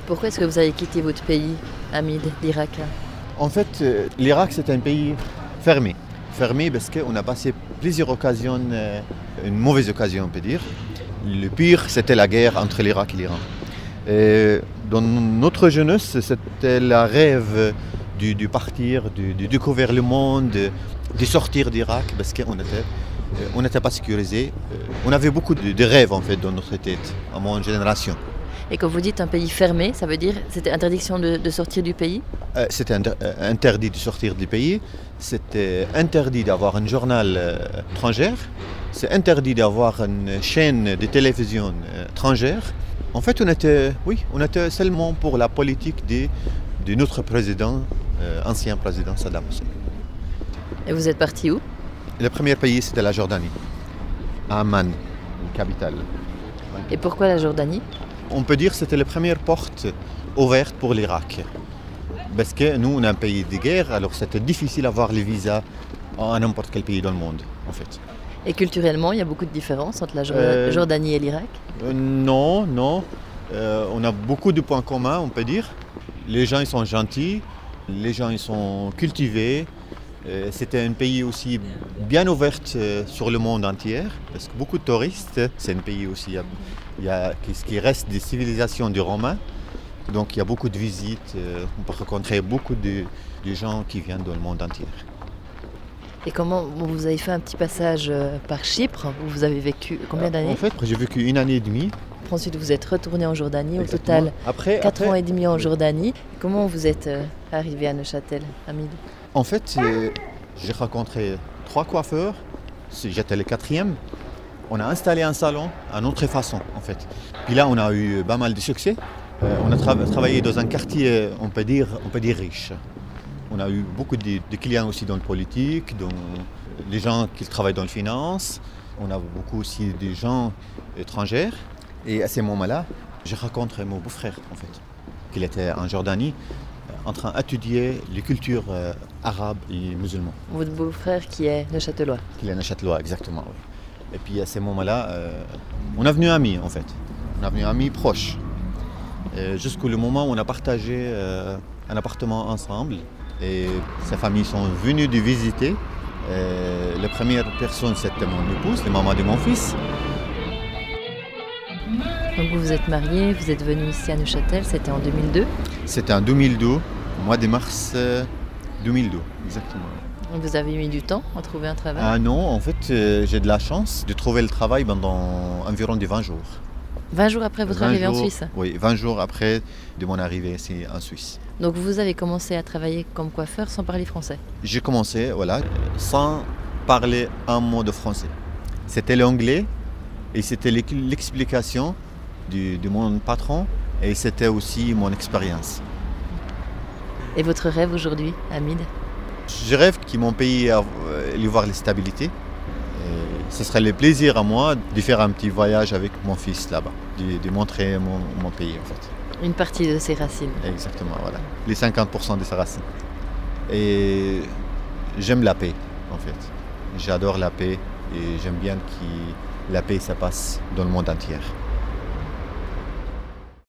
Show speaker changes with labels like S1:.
S1: Pourquoi est-ce que vous avez quitté votre pays, Hamid, l'Irak?
S2: En fait, l'Irak, c'est un pays fermé. Fermé parce qu'on a passé plusieurs occasions, une mauvaise occasion, on peut dire. Le pire, c'était la guerre entre l'Irak et l'Iran. Et dans notre jeunesse, c'était le rêve de partir, de découvrir le monde, de sortir d'Irak parce qu'on n'était pas sécurisé. On avait beaucoup de rêves en fait dans notre tête, à mon génération.
S1: Et quand vous dites un pays fermé, ça veut dire c'était interdiction de sortir du pays?
S2: C'était interdit de sortir du pays, c'était interdit d'avoir un journal étranger, c'est interdit d'avoir une chaîne de télévision étrangère. En fait, on était seulement pour la politique de notre président, ancien président Saddam Hussein.
S1: Et vous êtes parti où?
S2: Le premier pays, c'était la Jordanie, à Amman, la capitale.
S1: Et pourquoi la Jordanie?
S2: On peut dire que c'était la première porte ouverte pour l'Irak. Parce que nous, on est un pays de guerre, alors c'était difficile d'avoir les visas à n'importe quel pays dans le monde, en fait.
S1: Et culturellement, il y a beaucoup de différences entre la Jordanie et l'Irak?
S2: Non. On a beaucoup de points communs, on peut dire. Les gens, ils sont gentils, les gens, ils sont cultivés. C'était un pays aussi bien ouvert sur le monde entier, parce que beaucoup de touristes, c'est un pays aussi, il y a ce qui reste des civilisations du Romain, donc il y a beaucoup de visites, on peut rencontrer beaucoup de gens qui viennent dans le monde entier.
S1: Et comment vous avez fait un petit passage par Chypre, où vous avez vécu combien d'années?
S2: En fait, j'ai vécu 1 année et demie.
S1: Ensuite, vous êtes retourné en Jordanie,
S2: Exactement.
S1: Au total 4 ans et demi en Jordanie. Comment vous êtes arrivé à Neuchâtel, Hamid?
S2: En fait, j'ai rencontré 3 coiffeurs, j'étais le 4e. On a installé un salon à notre façon, en fait. Puis là, on a eu pas mal de succès. On a travaillé dans un quartier, on peut dire riche. On a eu beaucoup de clients aussi dans le politique, dans les gens qui travaillent dans la finance. On a beaucoup aussi de gens étrangers. Et à ce moment-là, j'ai rencontré mon beau-frère, en fait, qui était en Jordanie, en train d'étudier les cultures arabes et musulmanes.
S1: Votre beau-frère qui est neuchâtelois?
S2: Qui est neuchâtelois, exactement, oui. Et puis à ce moment-là, on est devenu amis, en fait. On est devenu amis proches. Jusqu'au moment où on a partagé un appartement ensemble. Et sa famille sont venues de visiter. La première personne, c'était mon épouse, la maman de mon fils.
S1: Donc vous vous êtes mariés, vous êtes venus ici à Neuchâtel, c'était en 2002?
S2: C'était en 2002, au mois de mars 2002, exactement.
S1: Donc vous avez mis du temps à trouver un travail?
S2: Ah non, en fait, j'ai de la chance de trouver le travail pendant environ 20 jours.
S1: 20 jours après votre arrivée en Suisse?
S2: Oui, 20 jours après de mon arrivée ici en Suisse.
S1: Donc vous avez commencé à travailler comme coiffeur sans parler français?
S2: J'ai commencé, sans parler un mot de français. C'était l'anglais et c'était l'explication de mon patron et c'était aussi mon expérience.
S1: Et votre rêve aujourd'hui, Hamid?
S2: Je rêve que mon pays ait voir la stabilité. Ce serait le plaisir à moi de faire un petit voyage avec mon fils là-bas, de montrer mon pays en fait.
S1: Une partie de ses racines.
S2: Exactement, voilà. Les 50% de ses racines. Et j'aime la paix en fait. J'adore la paix et j'aime bien que la paix ça passe dans le monde entier.